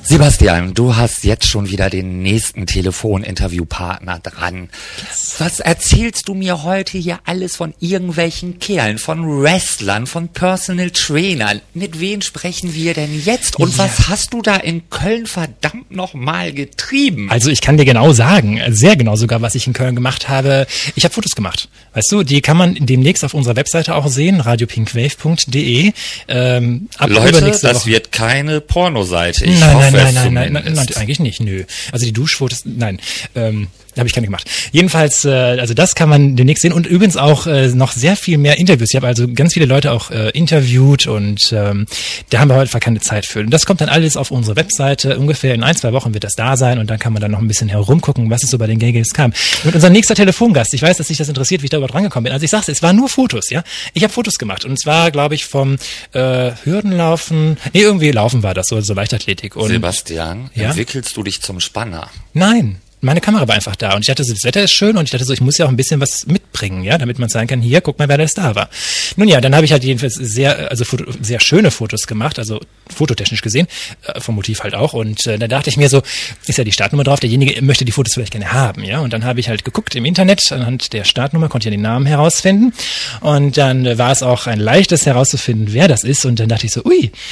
Sebastian, du hast jetzt schon wieder den nächsten Telefoninterviewpartner dran. Was erzählst du mir heute hier alles von irgendwelchen Kerlen, von Wrestlern, von Personal Trainern? Mit wem sprechen wir denn jetzt? Und was hast du da in Köln verdammt nochmal getrieben? Also ich kann dir genau sagen, sehr genau sogar, was ich in Köln gemacht habe. Ich habe Fotos gemacht. Weißt du, die kann man demnächst auf unserer Webseite auch sehen, radiopinkwave.de. Leute, das wird keine Pornoseite. Nein, eigentlich nicht, nö. Also die Duschfotos, nein, habe ich keine gemacht. Jedenfalls, also das kann man demnächst sehen und übrigens auch noch sehr viel mehr Interviews. Ich habe also ganz viele Leute auch interviewt und da haben wir heute keine Zeit für. Und das kommt dann alles auf unsere Webseite. Ungefähr in 1-2 Wochen wird das da sein und dann kann man dann noch ein bisschen herumgucken, was es so bei den Gay Games kam. Und unser nächster Telefongast, ich weiß, dass sich das interessiert, wie ich da überhaupt rangekommen bin. Also ich sag's, es waren nur Fotos, ja. Ich habe Fotos gemacht und zwar, glaube ich, vom Hürdenlaufen, irgendwie Laufen war das, so Leichtathletik. Und Sebastian, entwickelst du dich zum Spanner? Nein. Meine Kamera war einfach da und ich dachte so, das Wetter ist schön und ich dachte so, ich muss ja auch ein bisschen was mitbringen, ja, damit man sagen kann, hier, guck mal, wer das da war. Nun ja, dann habe ich halt jedenfalls sehr schöne Fotos gemacht, also fototechnisch gesehen, vom Motiv halt auch und da dachte ich mir so, ist ja die Startnummer drauf, derjenige möchte die Fotos vielleicht gerne haben, ja, und dann habe ich halt geguckt im Internet, anhand der Startnummer konnte ich ja den Namen herausfinden und dann war es auch ein leichtes herauszufinden, wer das ist und dann dachte ich so,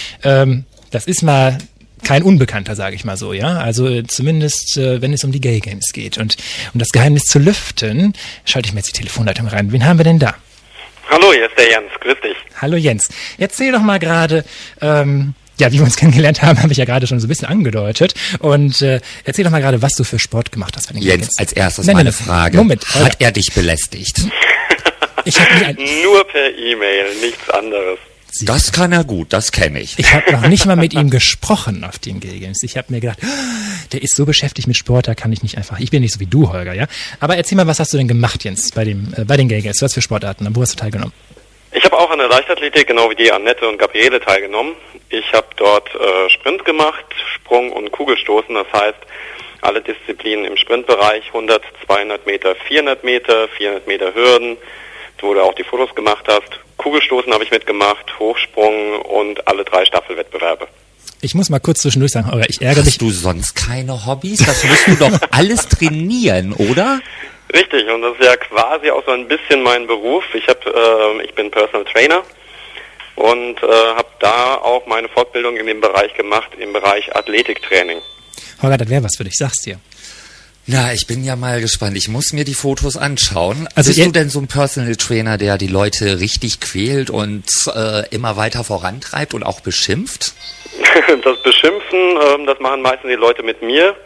das ist mal kein Unbekannter, sage ich mal so, ja. Also zumindest, wenn es um die Gay Games geht. Und um das Geheimnis zu lüften, schalte ich mir jetzt die Telefonleitung rein. Wen haben wir denn da? Hallo, hier ist der Jens. Grüß dich. Hallo Jens. Erzähl doch mal gerade, wie wir uns kennengelernt haben, habe ich ja gerade schon so ein bisschen angedeutet. Und erzähl doch mal gerade, was du für Sport gemacht hast bei den Gay Games. Jens, als erstes meine Frage. Moment. Hat er dich belästigt? Ich habe nur per E-Mail, nichts anderes. Das kann er gut, das kenne ich. Ich habe noch nicht mal mit ihm gesprochen auf den Gay Games. Ich habe mir gedacht, der ist so beschäftigt mit Sport, da kann ich nicht einfach. Ich bin nicht so wie du, Holger, ja. Aber erzähl mal, was hast du denn gemacht, Jens, bei den Gay Games? Was für Sportarten? Wo hast du teilgenommen? Ich habe auch an der Leichtathletik, genau wie die Annette und Gabriele, teilgenommen. Ich habe dort Sprint gemacht, Sprung und Kugelstoßen. Das heißt, alle Disziplinen im Sprintbereich, 100, 200 Meter, 400 Meter, 400 Meter Hürden, wo du auch die Fotos gemacht hast. Kugelstoßen habe ich mitgemacht, Hochsprung und alle 3 Staffelwettbewerbe. Ich muss mal kurz zwischendurch sagen, Holger, ich ärgere mich. Hast du sonst keine Hobbys? Das musst du doch alles trainieren, oder? Richtig, und das ist ja quasi auch so ein bisschen mein Beruf. Ich bin Personal Trainer und habe da auch meine Fortbildung in dem Bereich gemacht, im Bereich Athletiktraining. Holger, das wäre was für dich, sag's dir. Na, ich bin ja mal gespannt. Ich muss mir die Fotos anschauen. Also bist du denn so ein Personal Trainer, der die Leute richtig quält und immer weiter vorantreibt und auch beschimpft? Das Beschimpfen, das machen meistens die Leute mit mir.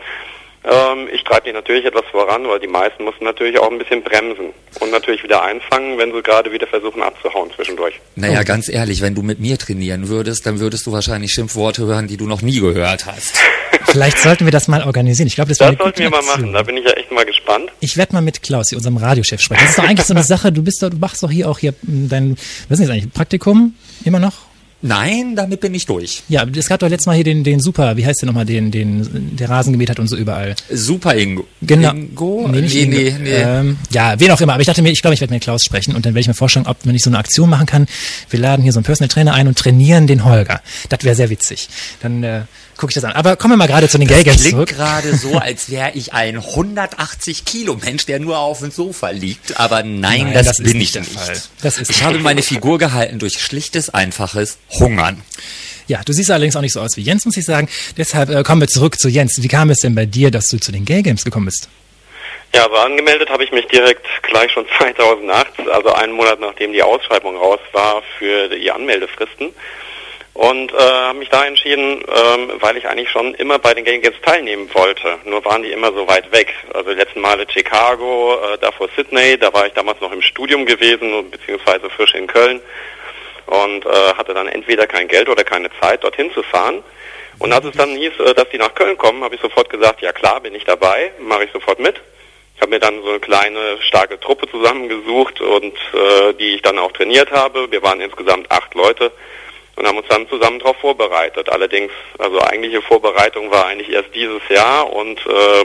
Ich treibe die natürlich etwas voran, weil die meisten mussten natürlich auch ein bisschen bremsen und natürlich wieder einfangen, wenn sie gerade wieder versuchen abzuhauen zwischendurch. Naja, ganz ehrlich, wenn du mit mir trainieren würdest, dann würdest du wahrscheinlich Schimpfworte hören, die du noch nie gehört hast. Vielleicht sollten wir das mal organisieren. Ich glaube, das sollten wir mal machen. Da bin ich ja echt mal gespannt. Ich werde mal mit Klaus, unserem Radiochef, sprechen. Das ist doch eigentlich so eine Sache. Du machst doch hier auch dein, was ist das eigentlich, Praktikum immer noch? Nein, damit bin ich durch. Ja, es gab doch letztes Mal hier den Super, wie heißt der nochmal, der Rasen gemäht hat und so überall. Super Ingo. Genau. Ingo? Nee. Ja, wen auch immer. Aber ich dachte mir, ich werde mit Klaus sprechen und dann werde ich mir vorstellen, ob man nicht so eine Aktion machen kann. Wir laden hier so einen Personal Trainer ein und trainieren den Holger. Das wäre sehr witzig. Dann gucke ich das an. Aber kommen wir mal gerade zu den Gay Games zurück. Das klingt gerade so, als wäre ich ein 180 Kilo Mensch, der nur auf dem Sofa liegt. Aber nein, das bin ich nicht. Ich habe meine Figur gehalten durch schlichtes, einfaches Hungern. Ja, du siehst allerdings auch nicht so aus wie Jens, muss ich sagen. Deshalb kommen wir zurück zu Jens. Wie kam es denn bei dir, dass du zu den Gay Games gekommen bist? Ja, aber angemeldet habe ich mich direkt gleich schon 2008, also einen Monat nachdem die Ausschreibung raus war für die Anmeldefristen. Und habe mich da entschieden, weil ich eigentlich schon immer bei den Gay Games teilnehmen wollte. Nur waren die immer so weit weg. Also die letzten Male Chicago, davor Sydney, da war ich damals noch im Studium gewesen, beziehungsweise frisch in Köln. Und hatte dann entweder kein Geld oder keine Zeit, dorthin zu fahren. Und als es dann hieß, dass die nach Köln kommen, habe ich sofort gesagt, ja klar, bin ich dabei, mache ich sofort mit. Ich habe mir dann so eine kleine, starke Truppe zusammengesucht und die ich dann auch trainiert habe. Wir waren insgesamt 8 Leute und haben uns dann zusammen darauf vorbereitet. Allerdings, also eigentliche Vorbereitung war eigentlich erst dieses Jahr und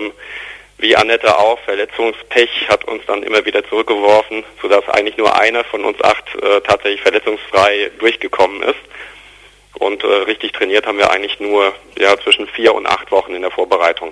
wie Annette auch, Verletzungspech hat uns dann immer wieder zurückgeworfen, sodass eigentlich nur einer von uns 8 tatsächlich verletzungsfrei durchgekommen ist. Und richtig trainiert haben wir eigentlich nur zwischen 4 und 8 Wochen in der Vorbereitung.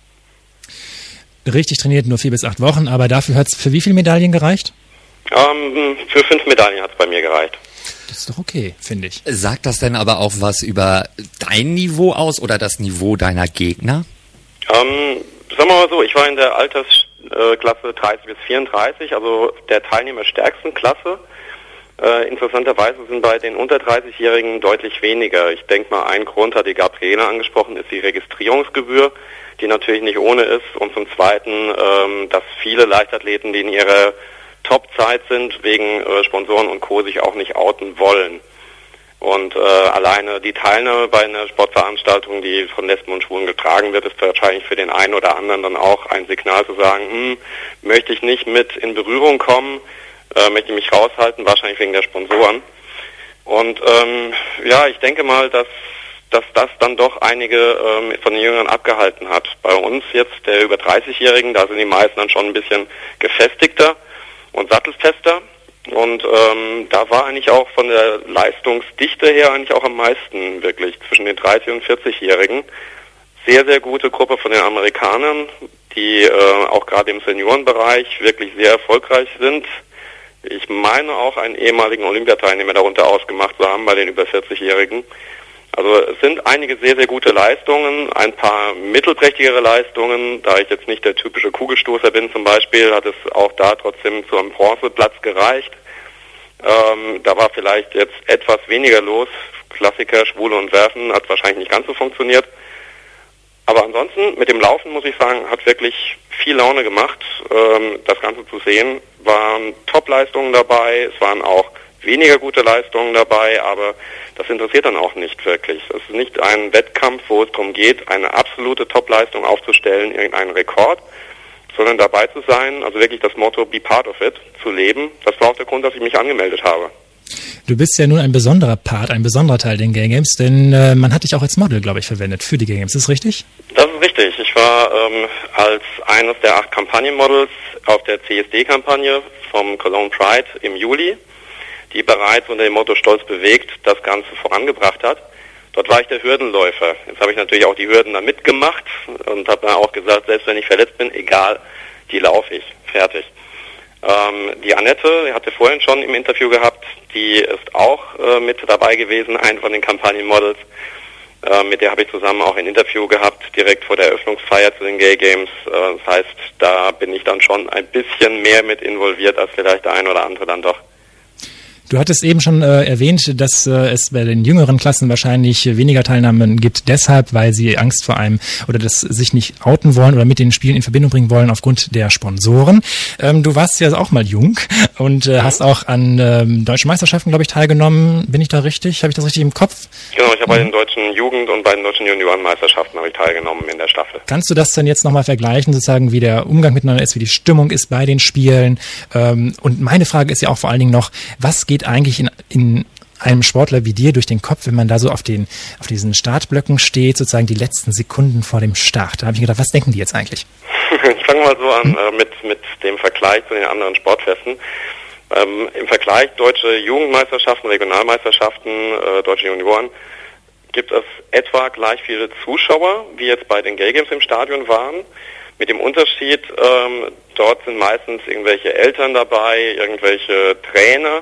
Richtig trainiert nur 4 bis 8 Wochen, aber dafür hat es für wie viele Medaillen gereicht? Für 5 Medaillen hat es bei mir gereicht. Das ist doch okay, finde ich. Sagt das denn aber auch was über dein Niveau aus oder das Niveau deiner Gegner? Sagen wir mal so, ich war in der Altersklasse 30 bis 34, also der teilnehmerstärksten Klasse. Interessanterweise sind bei den unter 30-Jährigen deutlich weniger. Ich denke mal, ein Grund hat die Gabriele angesprochen, ist die Registrierungsgebühr, die natürlich nicht ohne ist. Und zum Zweiten, dass viele Leichtathleten, die in ihrer Top-Zeit sind, wegen Sponsoren und Co. sich auch nicht outen wollen. Und alleine die Teilnahme bei einer Sportveranstaltung, die von Lesben und Schwulen getragen wird, ist wahrscheinlich für den einen oder anderen dann auch ein Signal zu sagen, möchte ich nicht mit in Berührung kommen, möchte ich mich raushalten, wahrscheinlich wegen der Sponsoren. Und ich denke mal, dass das dann doch einige von den Jüngeren abgehalten hat. Bei uns jetzt, der über 30-Jährigen, da sind die meisten dann schon ein bisschen gefestigter und sattelfester. Und da war eigentlich auch von der Leistungsdichte her eigentlich auch am meisten wirklich zwischen den 30- und 40-Jährigen. Sehr, sehr gute Gruppe von den Amerikanern, die auch gerade im Seniorenbereich wirklich sehr erfolgreich sind. Ich meine auch einen ehemaligen Olympiateilnehmer darunter ausgemacht zu haben bei den über 40-Jährigen. Also es sind einige sehr, sehr gute Leistungen, ein paar mittelprächtigere Leistungen. Da ich jetzt nicht der typische Kugelstoßer bin zum Beispiel, hat es auch da trotzdem zu einem Bronzeplatz gereicht. Da war vielleicht jetzt etwas weniger los. Klassiker, Schwule und Werfen hat wahrscheinlich nicht ganz so funktioniert. Aber ansonsten, mit dem Laufen, muss ich sagen, hat wirklich viel Laune gemacht, das Ganze zu sehen. Waren Top-Leistungen dabei, es waren auch weniger gute Leistungen dabei, aber das interessiert dann auch nicht wirklich. Es ist nicht ein Wettkampf, wo es darum geht, eine absolute Top-Leistung aufzustellen, irgendeinen Rekord, sondern dabei zu sein, also wirklich das Motto Be Part of It zu leben. Das war auch der Grund, dass ich mich angemeldet habe. Du bist ja nun ein besonderer Part, ein besonderer Teil der Gay Games, denn man hat dich auch als Model, glaube ich, verwendet für die Gay Games. Ist das richtig? Das ist richtig. Ich war als eines der 8 Kampagnenmodels auf der CSD-Kampagne vom Cologne Pride im Juli, die bereits unter dem Motto Stolz bewegt das Ganze vorangebracht hat. Dort war ich der Hürdenläufer. Jetzt habe ich natürlich auch die Hürden da mitgemacht und habe dann auch gesagt, selbst wenn ich verletzt bin, egal, die laufe ich. Fertig. Die Annette, die hatte vorhin schon im Interview gehabt, die ist auch mit dabei gewesen, ein von den Kampagnenmodels. Mit der habe ich zusammen auch ein Interview gehabt, direkt vor der Eröffnungsfeier zu den Gay Games. Das heißt, da bin ich dann schon ein bisschen mehr mit involviert, als vielleicht der ein oder andere dann doch. Du hattest eben schon erwähnt, dass es bei den jüngeren Klassen wahrscheinlich weniger Teilnahmen gibt, deshalb, weil sie Angst vor einem oder das sich nicht outen wollen oder mit den Spielen in Verbindung bringen wollen aufgrund der Sponsoren. Du warst ja auch mal jung und hast auch an deutschen Meisterschaften, glaube ich, teilgenommen. Bin ich da richtig? Habe ich das richtig im Kopf? Genau, ich habe bei den deutschen Jugend- und bei den deutschen Juniorenmeisterschaften habe ich teilgenommen in der Staffel. Kannst du das dann jetzt nochmal vergleichen, sozusagen, wie der Umgang miteinander ist, wie die Stimmung ist bei den Spielen? Und meine Frage ist ja auch vor allen Dingen noch, was geht eigentlich in einem Sportler wie dir durch den Kopf, wenn man da so auf diesen Startblöcken steht, sozusagen die letzten Sekunden vor dem Start? Da habe ich gedacht, was denken die jetzt eigentlich? Ich fange mal so an mit dem Vergleich zu den anderen Sportfesten. Im Vergleich deutsche Jugendmeisterschaften, Regionalmeisterschaften, deutsche Junioren, gibt es etwa gleich viele Zuschauer, wie jetzt bei den Gay Games im Stadion waren. Mit dem Unterschied, dort sind meistens irgendwelche Eltern dabei, irgendwelche Trainer,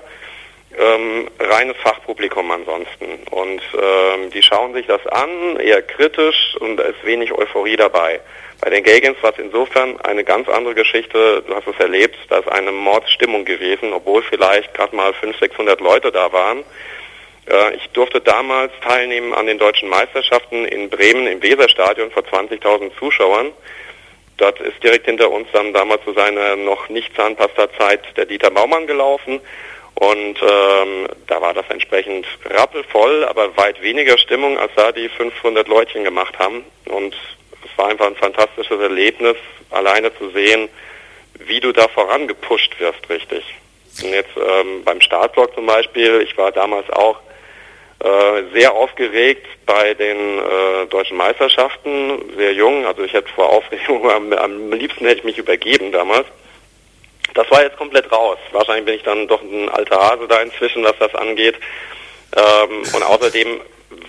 reines Fachpublikum ansonsten. Und die schauen sich das an, eher kritisch, und da ist wenig Euphorie dabei. Bei den Gay Games war es insofern eine ganz andere Geschichte. Du hast es erlebt, da ist eine Mordsstimmung gewesen, obwohl vielleicht gerade mal 500, 600 Leute da waren. Ich durfte damals teilnehmen an den deutschen Meisterschaften in Bremen im Weserstadion vor 20.000 Zuschauern. Dort ist direkt hinter uns dann damals zu seiner noch nicht Zahnpasta-Zeit der Dieter Baumann gelaufen. Und da war das entsprechend rappelvoll, aber weit weniger Stimmung, als da die 500 Leutchen gemacht haben. Und es war einfach ein fantastisches Erlebnis, alleine zu sehen, wie du da vorangepusht wirst, richtig. Und jetzt beim Startblock zum Beispiel, ich war damals auch sehr aufgeregt bei den deutschen Meisterschaften, sehr jung, also ich hätte vor Aufregung, am liebsten hätte ich mich übergeben damals. Das war jetzt komplett raus. Wahrscheinlich bin ich dann doch ein alter Hase da inzwischen, was das angeht. Und außerdem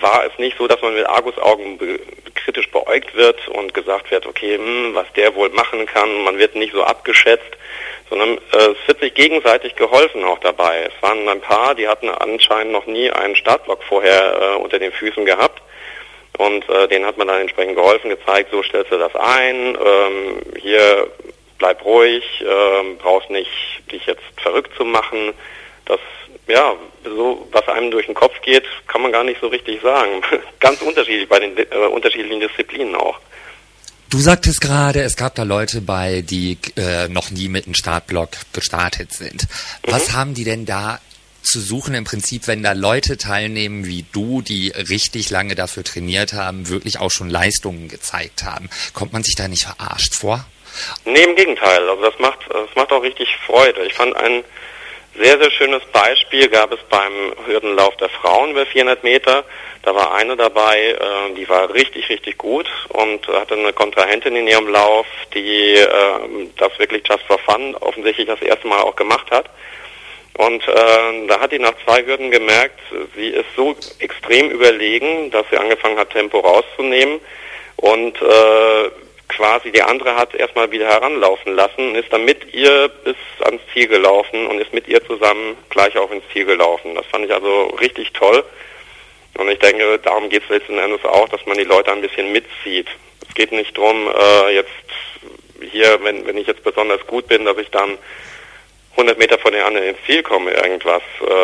war es nicht so, dass man mit Argusaugen kritisch beäugt wird und gesagt wird, okay, was der wohl machen kann, man wird nicht so abgeschätzt, sondern es wird sich gegenseitig geholfen auch dabei. Es waren ein paar, die hatten anscheinend noch nie einen Startblock vorher unter den Füßen gehabt und denen hat man dann entsprechend geholfen, gezeigt, so stellst du das ein, hier bleib ruhig, brauchst nicht dich jetzt verrückt zu machen. Das, ja, so was einem durch den Kopf geht, kann man gar nicht so richtig sagen. Ganz unterschiedlich bei den unterschiedlichen Disziplinen auch. Du sagtest gerade, es gab da Leute bei, die noch nie mit einem Startblock gestartet sind. Was haben die denn da zu suchen im Prinzip, wenn da Leute teilnehmen wie du, die richtig lange dafür trainiert haben, wirklich auch schon Leistungen gezeigt haben? Kommt man sich da nicht verarscht vor? Nee, im Gegenteil. Also das macht auch richtig Freude. Ich fand ein sehr, sehr schönes Beispiel gab es beim Hürdenlauf der Frauen über 400 Meter. Da war eine dabei, die war richtig, richtig gut und hatte eine Kontrahentin in ihrem Lauf, die das wirklich just for fun offensichtlich das erste Mal auch gemacht hat. Und da hat die nach 2 Hürden gemerkt, sie ist so extrem überlegen, dass sie angefangen hat, Tempo rauszunehmen und quasi die andere hat erstmal wieder heranlaufen lassen und ist dann mit ihr bis ans Ziel gelaufen und ist mit ihr zusammen gleich auch ins Ziel gelaufen. Das fand ich also richtig toll. Und ich denke, darum geht es letzten Endes auch, dass man die Leute ein bisschen mitzieht. Es geht nicht darum, jetzt hier, wenn ich jetzt besonders gut bin, dass ich dann 100 Meter von den anderen ins Ziel komme, irgendwas.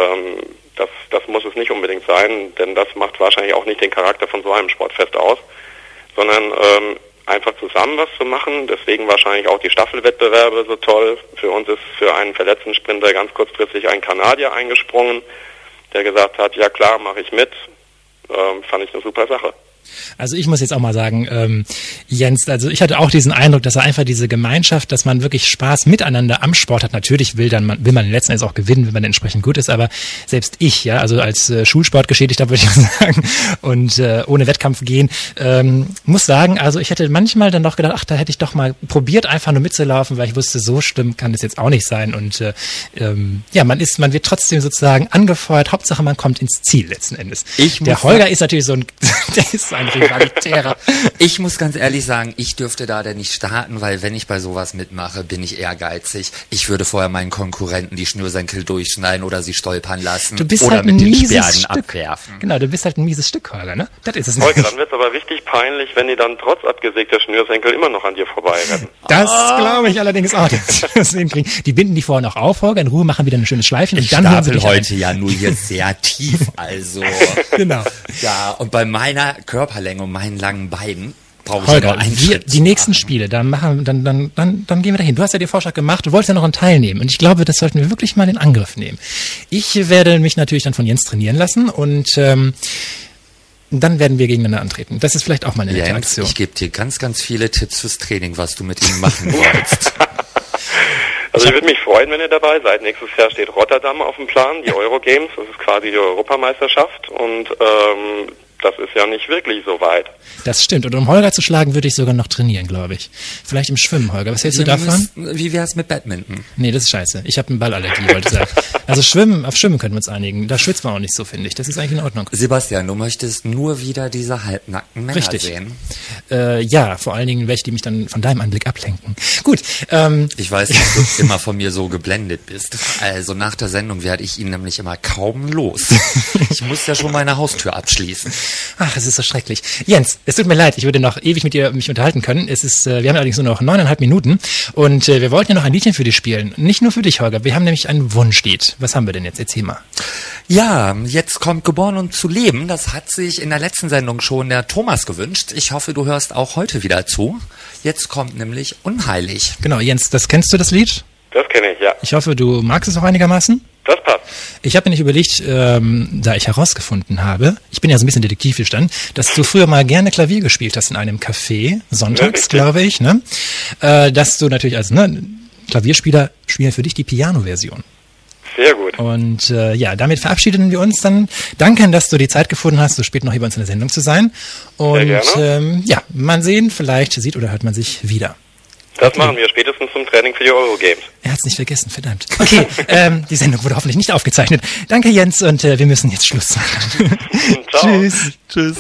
Das muss es nicht unbedingt sein, denn das macht wahrscheinlich auch nicht den Charakter von so einem Sportfest aus, sondern einfach zusammen was zu machen. Deswegen wahrscheinlich auch die Staffelwettbewerbe so toll. Für uns ist für einen verletzten Sprinter ganz kurzfristig ein Kanadier eingesprungen, der gesagt hat, ja klar, mache ich mit. Fand ich eine super Sache. Also ich muss jetzt auch mal sagen, Jens, also ich hatte auch diesen Eindruck, dass er einfach diese Gemeinschaft, dass man wirklich Spaß miteinander am Sport hat. Natürlich will man letzten Endes auch gewinnen, wenn man entsprechend gut ist, aber selbst ich, ja, also als Schulsportgeschädigter würde ich mal sagen und ohne Wettkampf gehen, muss sagen, also ich hätte manchmal dann doch gedacht, ach, da hätte ich doch mal probiert, einfach nur mitzulaufen, weil ich wusste, so schlimm kann das jetzt auch nicht sein und ja, man wird trotzdem sozusagen angefeuert, Hauptsache man kommt ins Ziel letzten Endes. Der Holger ist natürlich so ein, der ist ein Rivalitärer. Ich muss ganz ehrlich sagen, ich dürfte da denn nicht starten, weil wenn ich bei sowas mitmache, bin ich ehrgeizig. Ich würde vorher meinen Konkurrenten die Schnürsenkel durchschneiden oder sie stolpern lassen du bist oder halt mit ein den mieses Sperren Stück. abwerfen. Genau, du bist halt ein mieses Stück, Holger, ne? Das ist es. Holger, dann wird es aber richtig peinlich, wenn die dann trotz abgesägter Schnürsenkel immer noch an dir vorbeirennen. Das glaube ich allerdings auch, dass wir das hinkriegen. Die binden die vorher noch auf, Holger, in Ruhe machen wieder ein schönes Schleifchen und dann hören sie dich heute ja nur hier sehr tief, also. Genau. Ja, und bei meiner Körperlänge und meinen langen Beinen brauche ich Holger, ja nur einen Schritt die nächsten Spiele, dann gehen wir dahin. Du hast ja den Vorschlag gemacht, du wolltest ja noch einen teilnehmen und ich glaube, das sollten wir wirklich mal in Angriff nehmen. Ich werde mich natürlich dann von Jens trainieren lassen und dann werden wir gegeneinander antreten. Das ist vielleicht auch mal eine nette Aktion. Ich gebe dir ganz, ganz viele Tipps fürs Training, was du mit ihm machen wolltest. Also ich würde mich freuen, wenn ihr dabei seid. Nächstes Jahr steht Rotterdam auf dem Plan, die Eurogames, das ist quasi die Europameisterschaft und das ist ja nicht wirklich so weit. Das stimmt. Und um Holger zu schlagen, würde ich sogar noch trainieren, glaube ich. Vielleicht im Schwimmen, Holger. Was hältst du davon? Wie wär's mit Badminton? Nee, das ist scheiße. Ich habe eine Ballallergie, wollte ich sagen. Also auf Schwimmen können wir uns einigen. Da schwitzt man auch nicht so, finde ich. Das ist eigentlich in Ordnung. Sebastian, du möchtest nur wieder diese halbnackten Männer sehen. Ja, vor allen Dingen welche, die mich dann von deinem Anblick ablenken. Gut. Ich weiß, dass du immer von mir so geblendet bist. Also nach der Sendung werde ich ihn nämlich immer kaum los. Ich muss ja schon meine Haustür abschließen. Ach, es ist so schrecklich. Jens, es tut mir leid, ich würde noch ewig mit dir mich unterhalten können. Wir haben allerdings nur noch 9,5 Minuten und wir wollten ja noch ein Liedchen für dich spielen. Nicht nur für dich, Holger. Wir haben nämlich ein Wunschlied. Was haben wir denn jetzt? Erzähl mal. Ja, jetzt kommt Geboren und zu leben. Das hat sich in der letzten Sendung schon der Thomas gewünscht. Ich hoffe, du hörst auch heute wieder zu. Jetzt kommt nämlich Unheilig. Genau, Jens, kennst du das Lied? Das kenne ich, ja. Ich hoffe, du magst es auch einigermaßen? Das passt. Ich habe mir nicht überlegt, da ich herausgefunden habe, ich bin ja so ein bisschen detektiv gestanden, dass du früher mal gerne Klavier gespielt hast in einem Café, sonntags, glaube ich, ne? Dass du natürlich als Klavierspieler spielen für dich die Piano-Version. Sehr gut. Und ja, damit verabschieden wir uns dann. Danke, dass du die Zeit gefunden hast, so spät noch hier bei uns in der Sendung zu sein. Und sehr gerne. ja, mal sehen, vielleicht sieht oder hört man sich wieder. Das machen wir spätestens zum Training für die Eurogames. Er hat's nicht vergessen, verdammt. Okay, die Sendung wurde hoffentlich nicht aufgezeichnet. Danke, Jens, und wir müssen jetzt Schluss machen. Ciao. Tschüss. Tschüss.